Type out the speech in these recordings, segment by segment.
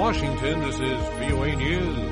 Washington, this is VOA News.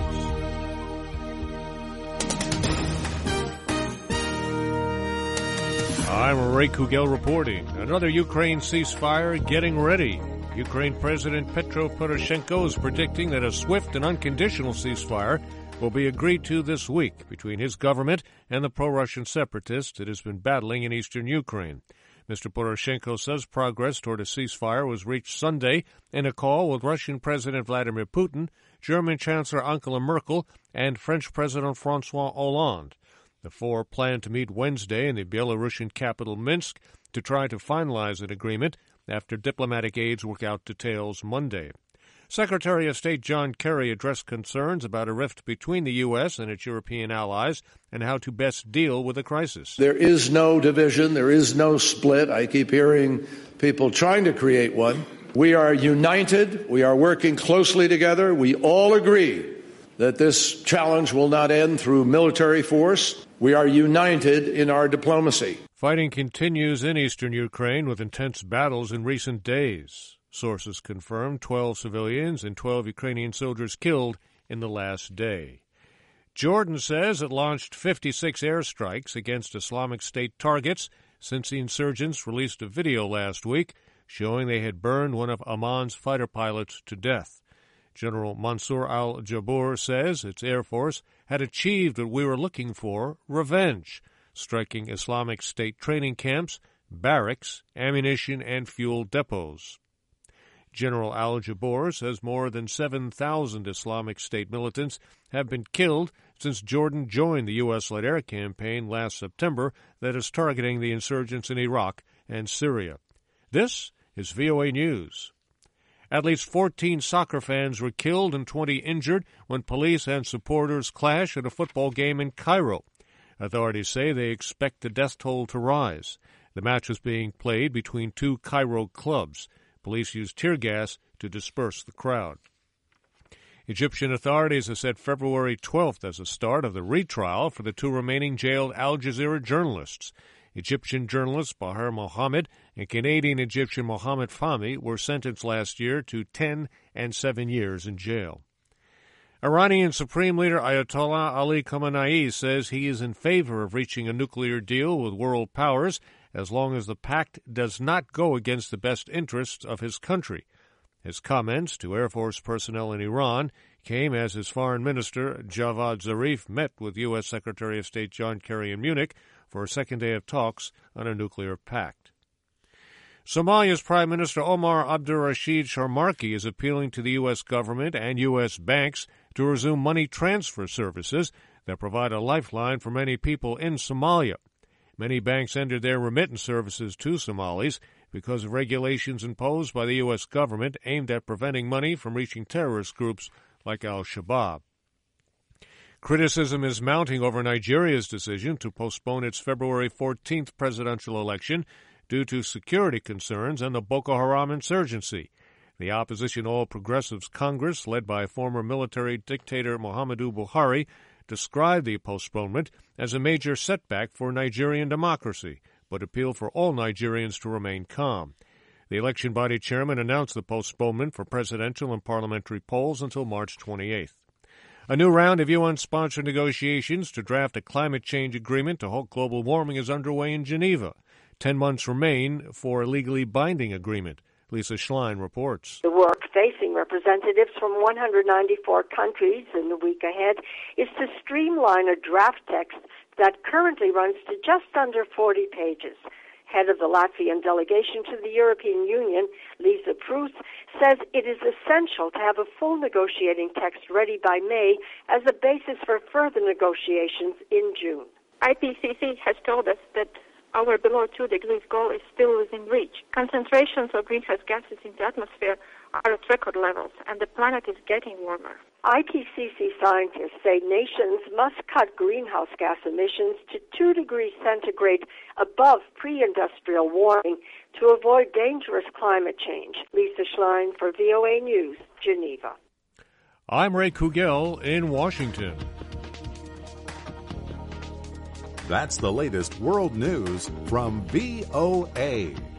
I'm Ray Kugel reporting. Another Ukraine ceasefire getting ready. Ukraine President Petro Poroshenko is predicting that a swift and unconditional ceasefire will be agreed to this week between his government and the pro-Russian separatists it has been battling in eastern Ukraine. Mr. Poroshenko says progress toward a ceasefire was reached Sunday in a call with Russian President Vladimir Putin, German Chancellor Angela Merkel, and French President François Hollande. The four plan to meet Wednesday in the Belarusian capital Minsk to try to finalize an agreement after diplomatic aides work out details Monday. Secretary of State John Kerry addressed concerns about a rift between the U.S. and its European allies and how to best deal with the crisis. There is no division. There is no split. I keep hearing people trying to create one. We are united. We are working closely together. We all agree that this challenge will not end through military force. We are united in our diplomacy. Fighting continues in eastern Ukraine with intense battles in recent days. Sources confirm 12 civilians and 12 Ukrainian soldiers killed in the last day. Jordan says it launched 56 airstrikes against Islamic State targets since the insurgents released a video last week showing they had burned one of Amman's fighter pilots to death. General Mansour al-Jabur says its Air Force had achieved what we were looking for, revenge, striking Islamic State training camps, barracks, ammunition, and fuel depots. General al-Jabur says more than 7,000 Islamic State militants have been killed since Jordan joined the U.S.-led air campaign last September that is targeting the insurgents in Iraq and Syria. This is VOA News. At least 14 soccer fans were killed and 20 injured when police and supporters clashed at a football game in Cairo. Authorities say they expect the death toll to rise. The match was being played between two Cairo clubs. Police used tear gas to disperse the crowd. Egyptian authorities have set February 12th as the start of the retrial for the two remaining jailed Al Jazeera journalists. Egyptian journalist Bahar Mohammed and Canadian-Egyptian Mohammed Fahmy were sentenced last year to 10 and 7 years in jail. Iranian Supreme Leader Ayatollah Ali Khamenei says he is in favor of reaching a nuclear deal with world powers as long as the pact does not go against the best interests of his country. His comments to Air Force personnel in Iran came as his foreign minister, Javad Zarif, met with U.S. Secretary of State John Kerry in Munich for a second day of talks on a nuclear pact. Somalia's Prime Minister Omar Abdurrashid Sharmarki is appealing to the U.S. government and U.S. banks to resume money transfer services that provide a lifeline for many people in Somalia. Many banks ended their remittance services to Somalis because of regulations imposed by the U.S. government aimed at preventing money from reaching terrorist groups like al-Shabaab. Criticism is mounting over Nigeria's decision to postpone its February 14th presidential election due to security concerns and the Boko Haram insurgency. The opposition All Progressives Congress, led by former military dictator Muhammadu Buhari, described the postponement as a major setback for Nigerian democracy, but appealed for all Nigerians to remain calm. The election body chairman announced the postponement for presidential and parliamentary polls until March 28th. A new round of UN-sponsored negotiations to draft a climate change agreement to halt global warming is underway in Geneva. 10 months remain for a legally binding agreement. Lisa Schlein reports. The work facing representatives from 194 countries in the week ahead is to streamline a draft text that currently runs to just under 40 pages. Head of the Latvian delegation to the European Union, Lisa Prus, says it is essential to have a full negotiating text ready by May as a basis for further negotiations in June. IPCC has told us that our below 2 degrees goal is still within reach. Concentrations of greenhouse gases in the atmosphere are at record levels, and the planet is getting warmer. IPCC scientists say nations must cut greenhouse gas emissions to 2 degrees centigrade above pre-industrial warming to avoid dangerous climate change. Lisa Schlein for VOA News, Geneva. I'm Ray Kugel in Washington. That's the latest world news from VOA.